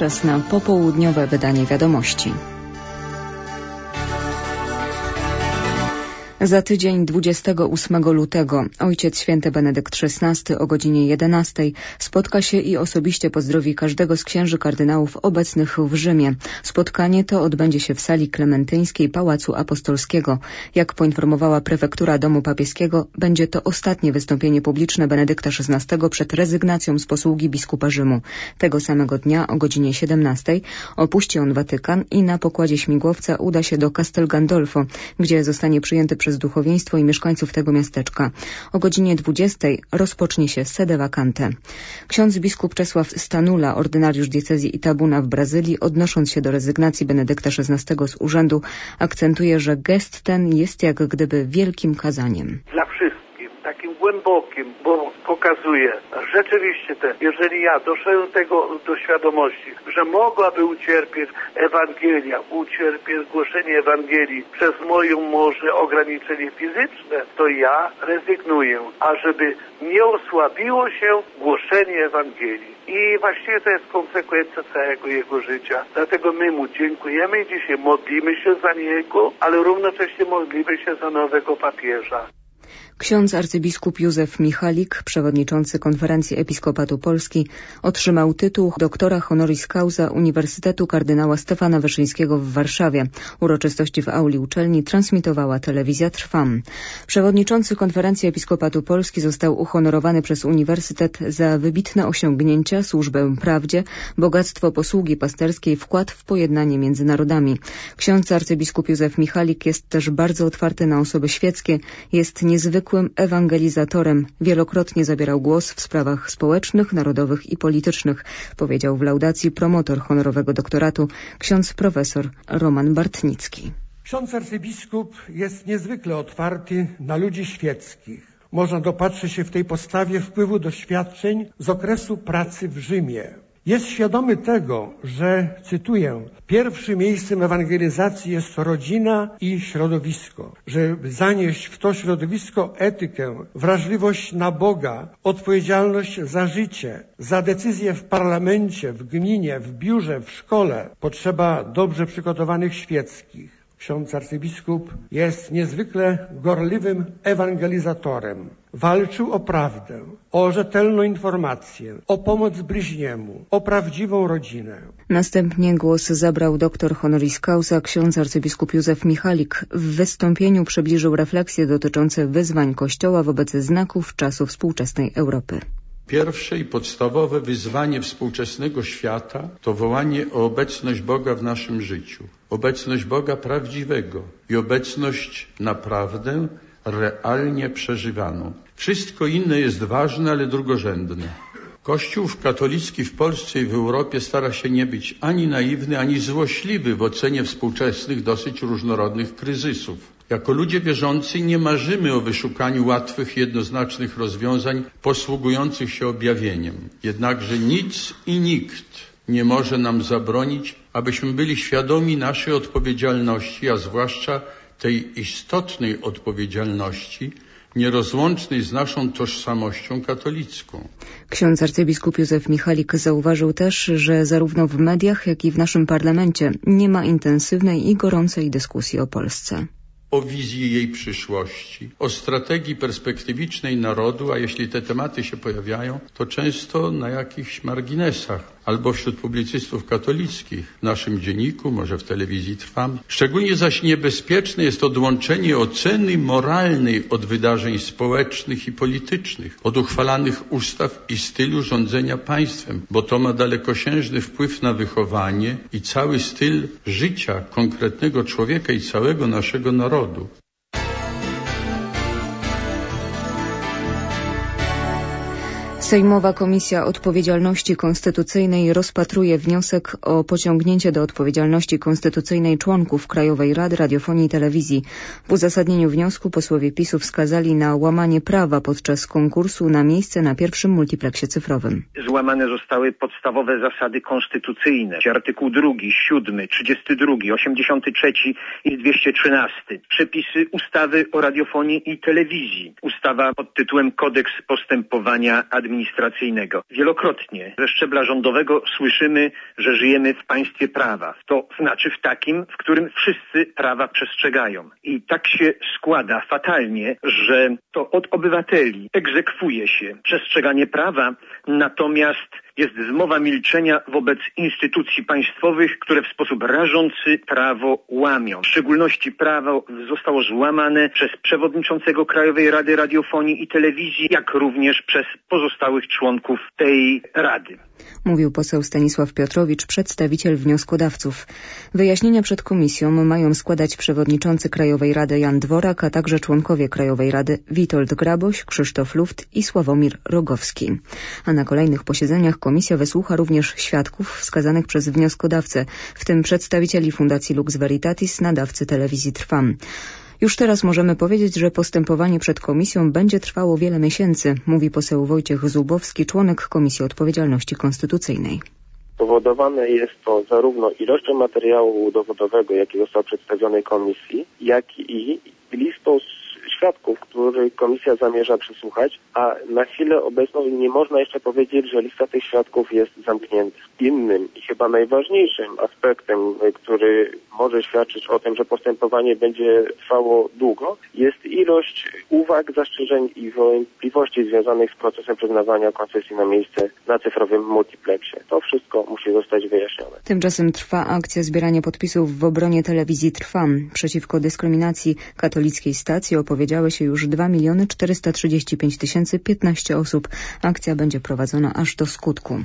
czas na popołudniowe wydanie wiadomości. Za tydzień 28 lutego Ojciec Święty Benedykt XVI o godzinie 11 spotka się i osobiście pozdrowi każdego z księży kardynałów obecnych w Rzymie. Spotkanie to odbędzie się w sali klementyńskiej Pałacu Apostolskiego. Jak poinformowała prefektura Domu Papieskiego, będzie to ostatnie wystąpienie publiczne Benedykta XVI przed rezygnacją z posługi biskupa Rzymu. Tego samego dnia o godzinie 17 opuści on Watykan i na pokładzie śmigłowca uda się do Castel Gandolfo, gdzie zostanie przyjęty przez duchowieństwo i mieszkańców tego miasteczka. O godzinie 20 rozpocznie się sede vacante. Ksiądz biskup Czesław Stanula, ordynariusz diecezji Itabuna w Brazylii, odnosząc się do rezygnacji Benedykta XVI z urzędu, akcentuje, że gest ten jest jak gdyby wielkim kazaniem. Dla wszystkim, takim głębokim, bo pokazuje rzeczywiście jeżeli ja doszedłem do świadomości, że mogłaby ucierpieć Ewangelia, ucierpieć głoszenie Ewangelii przez moją może ograniczenie fizyczne, to ja rezygnuję, ażeby nie osłabiło się głoszenie Ewangelii. I właściwie to jest konsekwencja całego jego życia. Dlatego my mu dziękujemy i dzisiaj modlimy się za niego, ale równocześnie modlimy się za nowego papieża. Ksiądz arcybiskup Józef Michalik, przewodniczący Konferencji Episkopatu Polski, otrzymał tytuł doktora honoris causa Uniwersytetu kardynała Stefana Wyszyńskiego w Warszawie. Uroczystości w auli uczelni transmitowała telewizja Trwam. Przewodniczący Konferencji Episkopatu Polski został uhonorowany przez Uniwersytet za wybitne osiągnięcia, służbę prawdzie, bogactwo posługi pasterskiej, wkład w pojednanie między narodami. Ksiądz arcybiskup Józef Michalik jest też bardzo otwarty na osoby świeckie, jest niezwykłym ewangelizatorem. Wielokrotnie zabierał głos w sprawach społecznych, narodowych i politycznych, powiedział w laudacji promotor honorowego doktoratu ksiądz profesor Roman Bartnicki. Ksiądz arcybiskup jest niezwykle otwarty na ludzi świeckich. Można dopatrzeć się w tej postawie wpływu doświadczeń z okresu pracy w Rzymie. Jest świadomy tego, że, cytuję, pierwszym miejscem ewangelizacji jest rodzina i środowisko. Żeby zanieść w to środowisko etykę, wrażliwość na Boga, odpowiedzialność za życie, za decyzje w parlamencie, w gminie, w biurze, w szkole, potrzeba dobrze przygotowanych świeckich. Ksiądz arcybiskup jest niezwykle gorliwym ewangelizatorem. Walczył o prawdę, o rzetelną informację, o pomoc bliźniemu, o prawdziwą rodzinę. Następnie głos zabrał doktor honoris causa ksiądz arcybiskup Józef Michalik. W wystąpieniu przybliżył refleksje dotyczące wyzwań Kościoła wobec znaków czasu współczesnej Europy. Pierwsze i podstawowe wyzwanie współczesnego świata to wołanie o obecność Boga w naszym życiu. Obecność Boga prawdziwego i obecność naprawdę realnie przeżywaną. Wszystko inne jest ważne, ale drugorzędne. Kościół katolicki w Polsce i w Europie stara się nie być ani naiwny, ani złośliwy w ocenie współczesnych, dosyć różnorodnych kryzysów. Jako ludzie wierzący nie marzymy o wyszukaniu łatwych, jednoznacznych rozwiązań posługujących się objawieniem. Jednakże nic i nikt nie może nam zabronić, abyśmy byli świadomi naszej odpowiedzialności, a zwłaszcza tej istotnej odpowiedzialności, nierozłącznej z naszą tożsamością katolicką. Ksiądz arcybiskup Józef Michalik zauważył też, że zarówno w mediach, jak i w naszym parlamencie nie ma intensywnej i gorącej dyskusji o Polsce. O wizji jej przyszłości, o strategii perspektywicznej narodu, a jeśli te tematy się pojawiają, to często na jakichś marginesach albo wśród publicystów katolickich, w naszym dzienniku, może w telewizji Trwam. Szczególnie zaś niebezpieczne jest odłączenie oceny moralnej od wydarzeń społecznych i politycznych, od uchwalanych ustaw i stylu rządzenia państwem, bo to ma dalekosiężny wpływ na wychowanie i cały styl życia konkretnego człowieka i całego naszego narodu. Sejmowa Komisja Odpowiedzialności Konstytucyjnej rozpatruje wniosek o pociągnięcie do odpowiedzialności konstytucyjnej członków Krajowej Rady Radiofonii i Telewizji. W uzasadnieniu wniosku posłowie PiS-u wskazali na łamanie prawa podczas konkursu na miejsce na pierwszym multipleksie cyfrowym. Złamane zostały podstawowe zasady konstytucyjne. Artykuł 2, 7, 32, 83 i 213. Przepisy ustawy o radiofonii i telewizji. Ustawa pod tytułem Kodeks Postępowania Administracyjnego. administracyjnego. Wielokrotnie ze szczebla rządowego słyszymy, że żyjemy w państwie prawa. To znaczy w takim, w którym wszyscy prawa przestrzegają. I tak się składa fatalnie, że to od obywateli egzekwuje się przestrzeganie prawa, natomiast jest zmowa milczenia wobec instytucji państwowych, które w sposób rażący prawo łamią. W szczególności prawo zostało złamane przez przewodniczącego Krajowej Rady Radiofonii i Telewizji, jak również przez pozostałych członków tej Rady. Mówił poseł Stanisław Piotrowicz, przedstawiciel wnioskodawców. Wyjaśnienia przed komisją mają składać przewodniczący Krajowej Rady Jan Dworak, a także członkowie Krajowej Rady Witold Graboś, Krzysztof Luft i Sławomir Rogowski. A na kolejnych posiedzeniach komisja wysłucha również świadków wskazanych przez wnioskodawcę, w tym przedstawicieli Fundacji Lux Veritatis, nadawcy telewizji Trwam. Już teraz możemy powiedzieć, że postępowanie przed komisją będzie trwało wiele miesięcy, mówi poseł Wojciech Zubowski, członek Komisji Odpowiedzialności Konstytucyjnej. Powodowane jest to zarówno ilością materiału dowodowego, jaki został przedstawiony komisji, jak i listą świadków, których komisja zamierza przesłuchać, a na chwilę obecną nie można jeszcze powiedzieć, że lista tych świadków jest zamknięta. Innym i chyba najważniejszym aspektem, który może świadczyć o tym, że postępowanie będzie trwało długo, jest ilość uwag, zastrzeżeń i wątpliwości związanych z procesem przyznawania koncesji na miejsce na cyfrowym multiplexie. To wszystko musi zostać wyjaśnione. Tymczasem trwa akcja zbierania podpisów w obronie telewizji Trwam. Przeciwko dyskryminacji katolickiej stacji opowiedziały się już 2 435 015 osób. Akcja będzie prowadzona aż do skutku.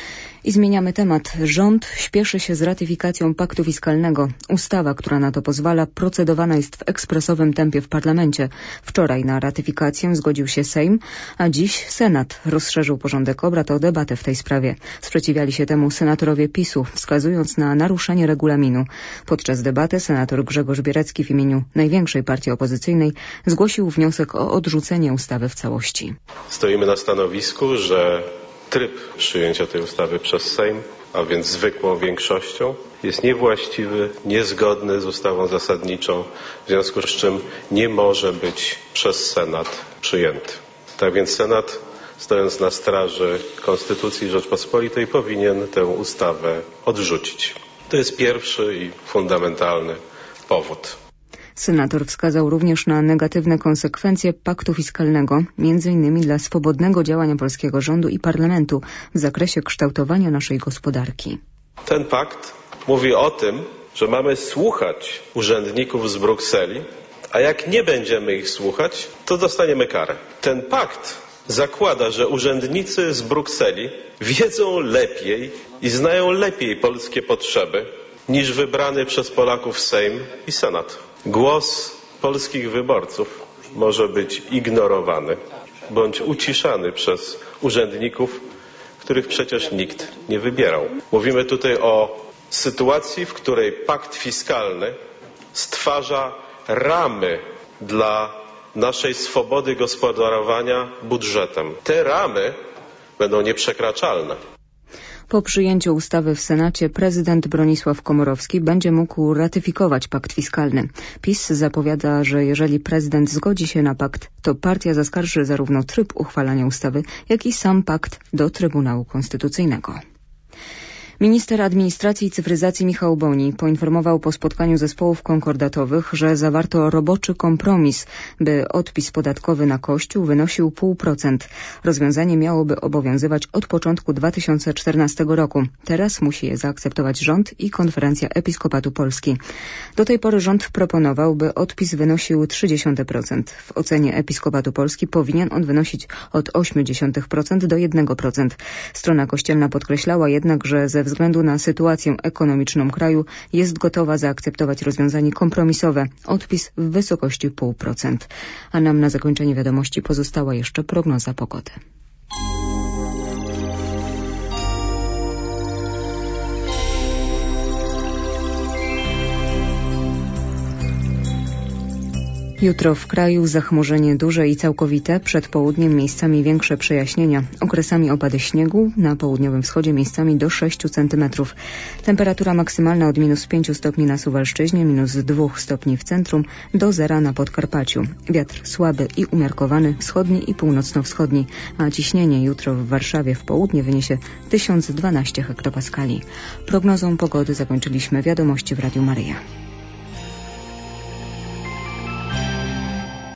I zmieniamy temat. Rząd śpieszy się z ratyfikacją paktu fiskalnego. Ustawa, która na to pozwala, procedowana jest w ekspresowym tempie w parlamencie. Wczoraj na ratyfikację zgodził się Sejm, a dziś Senat rozszerzył porządek obrad o debatę w tej sprawie. Sprzeciwiali się temu senatorowie PiS-u, wskazując na naruszenie regulaminu. Podczas debaty senator Grzegorz Bierecki w imieniu największej partii opozycyjnej zgłosił wniosek o odrzucenie ustawy w całości. Stoimy na stanowisku, że tryb przyjęcia tej ustawy przez Sejm, a więc zwykłą większością, jest niewłaściwy, niezgodny z ustawą zasadniczą, w związku z czym nie może być przez Senat przyjęty. Tak więc Senat, stojąc na straży Konstytucji Rzeczpospolitej, powinien tę ustawę odrzucić. To jest pierwszy i fundamentalny powód. Senator wskazał również na negatywne konsekwencje paktu fiskalnego, m.in. dla swobodnego działania polskiego rządu i parlamentu w zakresie kształtowania naszej gospodarki. Ten pakt mówi o tym, że mamy słuchać urzędników z Brukseli, a jak nie będziemy ich słuchać, to dostaniemy karę. Ten pakt zakłada, że urzędnicy z Brukseli wiedzą lepiej i znają lepiej polskie potrzeby niż wybrany przez Polaków Sejm i Senat. Głos polskich wyborców może być ignorowany bądź uciszany przez urzędników, których przecież nikt nie wybierał. Mówimy tutaj o sytuacji, w której pakt fiskalny stwarza ramy dla naszej swobody gospodarowania budżetem. Te ramy będą nieprzekraczalne. Po przyjęciu ustawy w Senacie prezydent Bronisław Komorowski będzie mógł ratyfikować pakt fiskalny. PiS zapowiada, że jeżeli prezydent zgodzi się na pakt, to partia zaskarży zarówno tryb uchwalania ustawy, jak i sam pakt do Trybunału Konstytucyjnego. Minister Administracji i Cyfryzacji Michał Boni poinformował po spotkaniu zespołów konkordatowych, że zawarto roboczy kompromis, by odpis podatkowy na Kościół wynosił 0,5%. Rozwiązanie miałoby obowiązywać od początku 2014 roku. Teraz musi je zaakceptować rząd i Konferencja Episkopatu Polski. Do tej pory rząd proponował, by odpis wynosił 0,3%. W ocenie Episkopatu Polski powinien on wynosić od 0,8% do 1%. Strona kościelna podkreślała jednak, że ze względu na sytuację ekonomiczną kraju jest gotowa zaakceptować rozwiązanie kompromisowe, odpis w wysokości 0,5%. A nam na zakończenie wiadomości pozostała jeszcze prognoza pogody. Jutro w kraju zachmurzenie duże i całkowite, przed południem miejscami większe przejaśnienia, okresami opady śniegu, na południowym wschodzie miejscami do 6 cm. Temperatura maksymalna od -5 stopni na Suwalszczyźnie, -2 stopni w centrum, do 0 na Podkarpaciu. Wiatr słaby i umiarkowany, wschodni i północno-wschodni, a ciśnienie jutro w Warszawie w południe wyniesie 1012 hektopaskali. Prognozą pogody zakończyliśmy Wiadomości w Radiu Maryja.